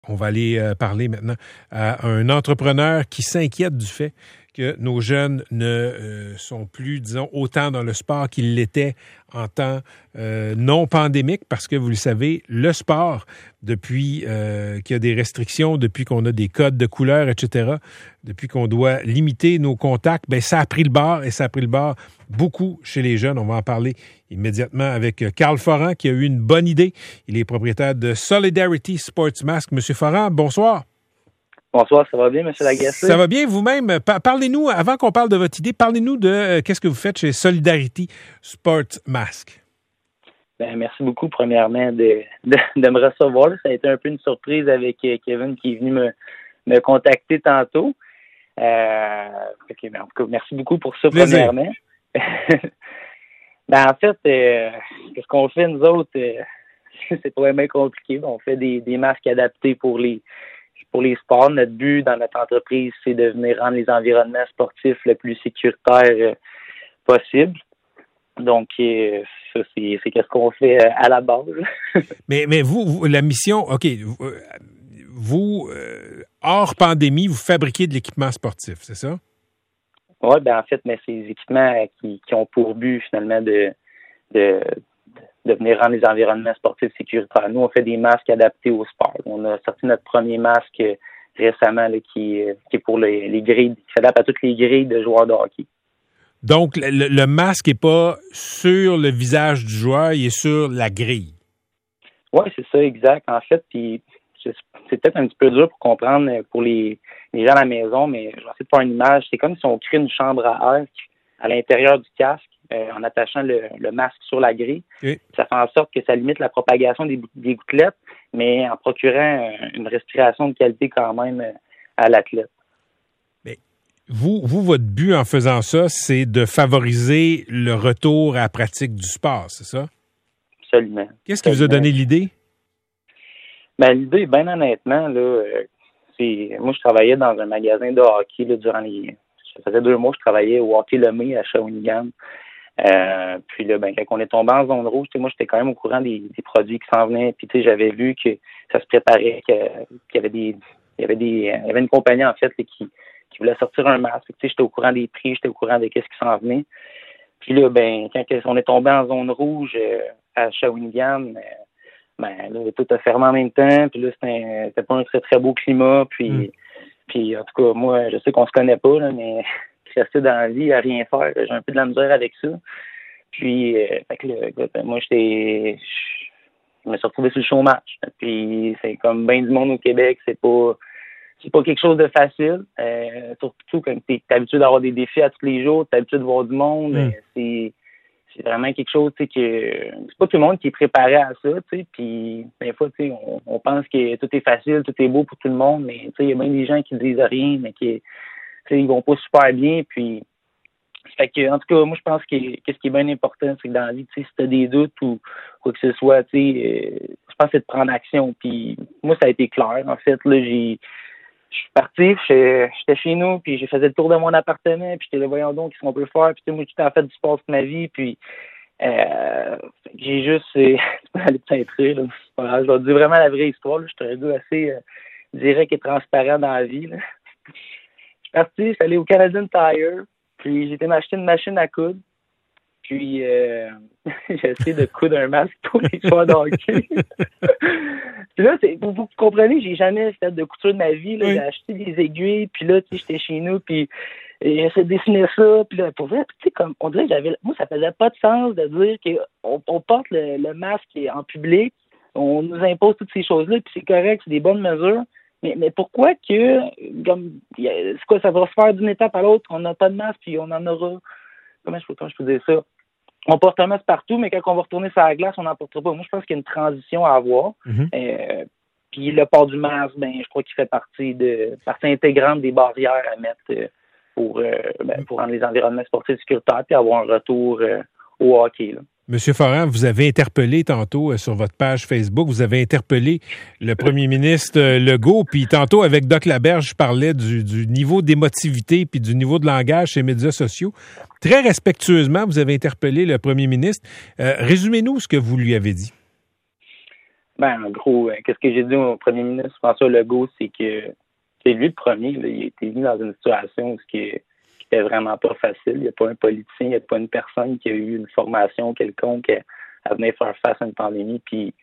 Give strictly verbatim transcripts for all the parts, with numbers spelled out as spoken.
On va aller euh, parler maintenant à un entrepreneur qui s'inquiète du fait que nos jeunes ne euh, sont plus, disons, autant dans le sport qu'ils l'étaient en temps euh, non pandémique, parce que, vous le savez, le sport, depuis euh, qu'il y a des restrictions, depuis qu'on a des codes de couleur, et cetera, depuis qu'on doit limiter nos contacts, ben ça a pris le bord, et ça a pris le bord beaucoup chez les jeunes. On va en parler immédiatement avec Carl Foran, qui a eu une bonne idée. Il est propriétaire de Solidarity Sports Mask. Monsieur Foran, bonsoir. Bonsoir, ça va bien, M. Lagacé? Ça va bien, vous-même. Parlez-nous, avant qu'on parle de votre idée, parlez-nous de euh, qu'est-ce que vous faites chez Solidarity Sports Mask. Ben, merci beaucoup, premièrement, de, de, de me recevoir. Ça a été un peu une surprise avec Kevin qui est venu me, me contacter tantôt. Euh, okay, ben, en tout cas, merci beaucoup pour ça, Plaisir. Premièrement. ben, en fait, euh, ce qu'on fait, nous autres, euh, c'est pas vraiment compliqué. On fait des, des masques adaptés pour les Pour les sports. Notre but dans notre entreprise, c'est de venir rendre les environnements sportifs le plus sécuritaires euh, possible. Donc, euh, ça, c'est, c'est ce qu'on fait euh, à la base. mais mais vous, vous, la mission, OK, vous, vous euh, hors pandémie, vous fabriquez de l'équipement sportif, c'est ça? Oui, ben en fait, mais c'est des équipements qui, qui ont pour but, finalement, de, de, de venir rendre les environnements sportifs sécuritaires. Nous, on fait des masques adaptés au sport. On a sorti notre premier masque récemment là, qui, qui est pour les, les grilles, qui s'adapte à toutes les grilles de joueurs de hockey. Donc, le, le masque n'est pas sur le visage du joueur, il est sur la grille. Oui, c'est ça, exact. En fait, puis c'est peut-être un petit peu dur pour comprendre pour les, les gens à la maison, mais je vais essayer de faire une image. C'est comme si on crée une chambre à air à l'intérieur du casque, Euh, en attachant le, le masque sur la grille. Oui. Ça fait en sorte que ça limite la propagation des, des gouttelettes, mais en procurant euh, une respiration de qualité quand même euh, à l'athlète. Mais vous, vous, votre but en faisant ça, c'est de favoriser le retour à la pratique du sport, c'est ça? Absolument. Qu'est-ce qui vous a donné l'idée? Ben, l'idée, bien honnêtement, là, euh, c'est moi, je travaillais dans un magasin de hockey là, durant les... Ça faisait deux mois que je travaillais au Hockey Lemay à Shawinigan. Euh, puis là, ben, quand on est tombé en zone rouge, moi, j'étais quand même au courant des, des produits qui s'en venaient. Puis, tu sais, j'avais vu que ça se préparait, que, qu'il y avait des, il y avait des, il y avait une compagnie, en fait, là, qui, qui voulait sortir un masque. Tu sais, j'étais au courant des prix, j'étais au courant de qu'est-ce qui s'en venait. Puis là, ben, quand on est tombé en zone rouge euh, à Shawinigan, euh, ben, là, tout a fermé en même temps. Puis là, c'était, un, c'était pas un très, très beau climat. Puis, mm. puis, en tout cas, moi, je sais qu'on se connaît pas, là, mais rester dans la vie à rien faire, j'ai un peu de la misère avec ça. Puis, euh, fait que là, moi, j'étais, je me suis retrouvé sur le chômage. Puis, c'est comme bien du monde au Québec, c'est pas, c'est pas quelque chose de facile. Euh, surtout quand t'es, t'es habitué d'avoir des défis à tous les jours, t'es habitué de voir du monde. Mm. C'est, c'est vraiment quelque chose, tu sais, que c'est pas tout le monde qui est préparé à ça, tu sais. Puis, des fois, tu sais, on, on pense que tout est facile, tout est beau pour tout le monde, mais tu sais, il y a bien des gens qui disent rien, mais qui T'sais, ils vont pas super bien, puis fait que, en tout cas, moi je pense que qu'est-ce qui est bien important, c'est que dans la vie, tu sais, si t'as des doutes ou quoi que ce soit, tu sais, euh, je pense que c'est de prendre action. Puis moi, ça a été clair. En fait, là, j'ai je suis parti, j'étais chez nous, puis j'ai fait le tour de mon appartement, puis j'étais là, voyons donc, qu'est-ce qu'on peut faire, puis tu sais, moi, j'étais en fait du sport toute ma vie, puis euh, j'ai juste euh, aller te centrer, là. Voilà, je vais te dire vraiment la vraie histoire, là. Je suis un gars assez euh, direct et transparent dans la vie, là. Je suis parti, je suis allé au Canadian Tire, puis j'ai été m'acheter une machine à coudre, puis euh, j'ai essayé de coudre un masque pour les joueurs de hockey. Puis là, c'est, vous, vous comprenez, j'ai jamais fait de couture de ma vie, là, oui. J'ai acheté des aiguilles, puis là, tu sais, j'étais chez nous, puis j'ai essayé de dessiner ça, puis là, pour vrai, tu sais, comme, on dirait que j'avais, moi, ça faisait pas de sens de dire qu'on on porte le, le masque en public, on nous impose toutes ces choses-là, puis c'est correct, c'est des bonnes mesures. Mais, mais pourquoi que, comme, c'est quoi, ça va se faire d'une étape à l'autre, on n'a pas de masque, puis on en aura, comment je peux, comment je peux dire ça? On porte un masque partout, mais quand on va retourner sur la glace, on n'en portera pas. Moi, je pense qu'il y a une transition à avoir. Mm-hmm. Euh, puis le port du masque, ben, je crois qu'il fait partie de, partie intégrante des barrières à mettre euh, pour, euh, ben, pour rendre les environnements sportifs sécuritaires, puis avoir un retour euh, au hockey, là. Monsieur Foran, vous avez interpellé tantôt euh, sur votre page Facebook, vous avez interpellé le premier ministre euh, Legault, puis tantôt avec Doc Laberge, je parlais du, du niveau d'émotivité puis du niveau de langage chez les médias sociaux. Très respectueusement, vous avez interpellé le premier ministre. Euh, résumez-nous ce que vous lui avez dit. Ben, en gros, euh, qu'est-ce que j'ai dit au premier ministre François Legault, c'est que c'est lui le premier, là, il a été mis dans une situation où ce qui, est, qui était vraiment pas facile. Il n'y a pas un politicien, il n'y a pas une personne qui a eu une formation quelconque à, à venir faire face à une pandémie, puis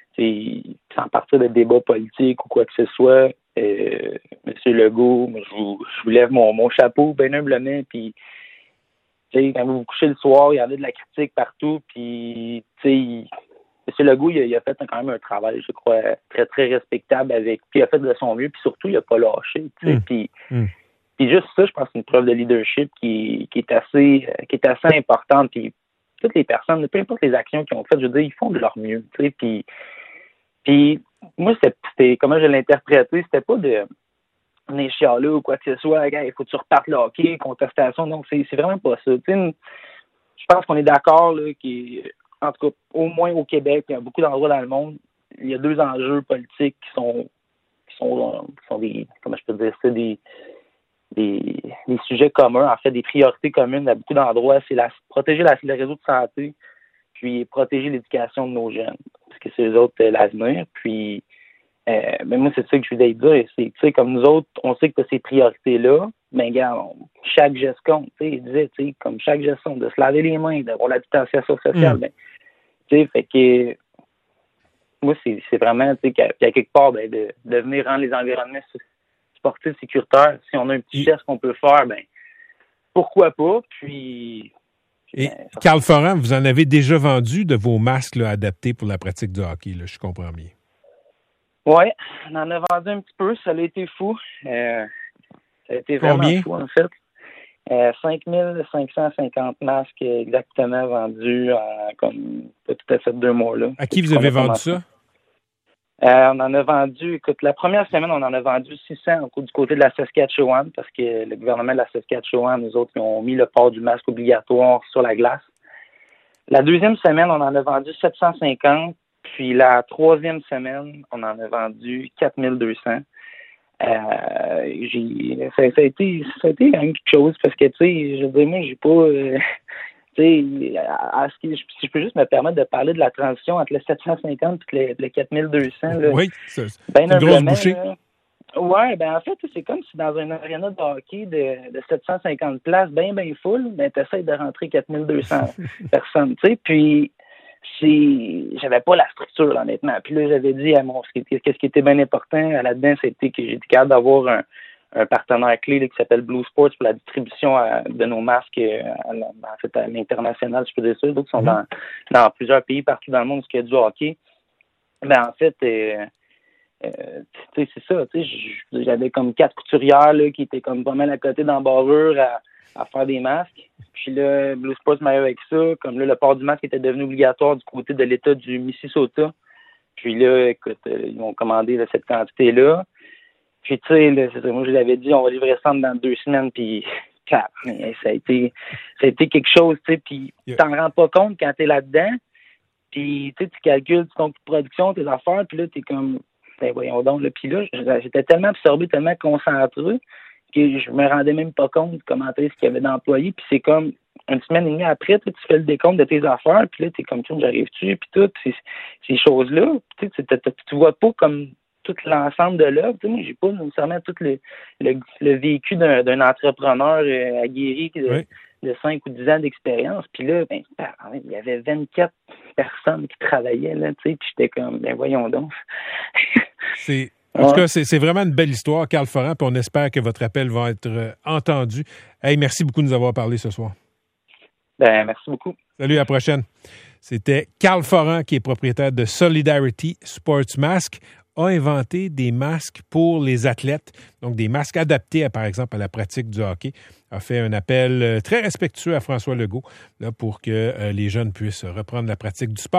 sans partir de débats politiques ou quoi que ce soit, euh, M. Legault, moi, je vous, je vous lève mon, mon chapeau bien humblement, puis quand vous vous couchez le soir, il y en a de la critique partout, puis M. Legault, il a, il a fait quand même un travail, je crois, très, très respectable avec, puis il a fait de son mieux, puis surtout, il n'a pas lâché, mmh. puis mmh. Puis juste ça, je pense que c'est une preuve de leadership qui, qui est assez qui est assez importante, puis toutes les personnes, peu importe les actions qu'ils ont faites, je veux dire, ils font de leur mieux, tu sais, puis Puis, moi, c'était, c'était comment je l'ai interprété, c'était pas de venir chialer ou quoi que ce soit, il faut que tu repartes le hockey, contestation, non, c'est, c'est vraiment pas ça. Tu sais, je pense qu'on est d'accord, là, qu'en tout cas, au moins au Québec, il y a beaucoup d'endroits dans le monde, il y a deux enjeux politiques qui sont, qui sont, qui sont des, comment je peux dire ça, des, des, des sujets communs, en fait, des priorités communes à beaucoup d'endroits, c'est la, protéger la, le réseau de santé, puis protéger l'éducation de nos jeunes, parce que c'est eux autres euh, l'avenir. Puis, euh, ben moi, c'est ça que je voulais dire. C'est, tu sais, comme nous autres, on sait que tu as ces priorités-là, mais regarde, on, chaque geste compte. Tu sais, il disait, tu sais, comme chaque geste compte, de se laver les mains, d'avoir la distanciation sociale. Mmh. Ben, tu sais, fait que moi, c'est, c'est vraiment, tu sais, qu'à, qu'à quelque part, ben, de, de venir rendre les environnements sportifs sécuritaires. Si on a un petit geste qu'on peut faire, ben, pourquoi pas? Puis. Et Carl Foran, vous en avez déjà vendu de vos masques là, adaptés pour la pratique du hockey, là, je comprends bien. Oui, on en a vendu un petit peu, ça a été fou. Euh, ça a été vraiment Combien? Fou, en fait. Euh, cinq mille cinq cent cinquante masques exactement vendus en comme pas tout à fait deux mois. Là. À qui vous avez vendu ça? Euh, on en a vendu, écoute, la première semaine, on en a vendu six cents du côté de la Saskatchewan, parce que le gouvernement de la Saskatchewan, nous autres, ils ont mis le port du masque obligatoire sur la glace. La deuxième semaine, on en a vendu sept cent cinquante, puis la troisième semaine, on en a vendu quatre mille deux cents. Euh, j'ai, ça, ça, a été, ça a été quand même quelque chose, parce que, tu sais, je veux dire, moi, j'ai pas... Euh, tu sais, à, à ce qui, si je peux juste me permettre de parler de la transition entre le sept cent cinquante et le, le quatre mille deux cents. Là, oui, c'est, ben c'est une grosse bouchée. Oui, ben en fait, c'est comme si dans un aréna de hockey de, de sept cent cinquante places, bien, bien full, ben tu essaies de rentrer quatre mille deux cents personnes, tu sais, puis c'est, j'avais pas la structure, honnêtement. Puis là, j'avais dit à mon, qu'est-ce qui était bien important là-dedans, c'était que j'étais capable d'avoir un un partenaire clé là, qui s'appelle Blue Sports pour la distribution à, de nos masques à, en fait, à l'international, je peux dire ça. D'autres sont dans, dans plusieurs pays partout dans le monde où il y a du hockey. Ben, en fait, euh, euh, tu sais, c'est ça. Tu sais, j'avais comme quatre couturières là, qui étaient comme pas mal à côté d'embarrure à, à faire des masques. Puis là, Blue Sports m'a eu avec ça. Comme là, le port du masque était devenu obligatoire du côté de l'État du Minnesota. Puis là, écoute, euh, ils m'ont commandé là, cette quantité-là. Puis, tu sais, là, moi, je l'avais dit, on va livrer ça dans deux semaines, puis ça a été, ça a été quelque chose, tu sais, puis tu t'en rends pas compte quand t'es là-dedans, puis tu sais, tu calcules ton coût de production, tes affaires, puis là, t'es comme, ben voyons donc, là, puis là, j'étais tellement absorbé, tellement concentré, que je me rendais même pas compte comment est-ce qu'il y avait d'employés, puis c'est comme, une semaine et demie après, tu fais le décompte de tes affaires, puis là, t'es comme, tiens, j'arrive-tu, puis tout, ces, ces choses-là, tu sais, tu vois pas comme tout l'ensemble de l'œuvre. Tu sais, moi, j'ai pas nécessairement tout le, le, le vécu d'un, d'un entrepreneur euh, aguerri de, oui. de cinq ou dix ans d'expérience. Puis là, ben, il y avait vingt-quatre personnes qui travaillaient, là, tu sais, puis j'étais comme, ben voyons donc. c'est, en ouais. tout cas, c'est, c'est vraiment une belle histoire, Carl Foran, puis on espère que votre appel va être euh, entendu. Hey, merci beaucoup de nous avoir parlé ce soir. Ben, merci beaucoup. Salut, à la prochaine. C'était Carl Foran, qui est propriétaire de Solidarity Sports Mask, a inventé des masques pour les athlètes, donc des masques adaptés, à, par exemple, à la pratique du hockey. A fait un appel très respectueux à François Legault là, pour que euh, les jeunes puissent reprendre la pratique du sport.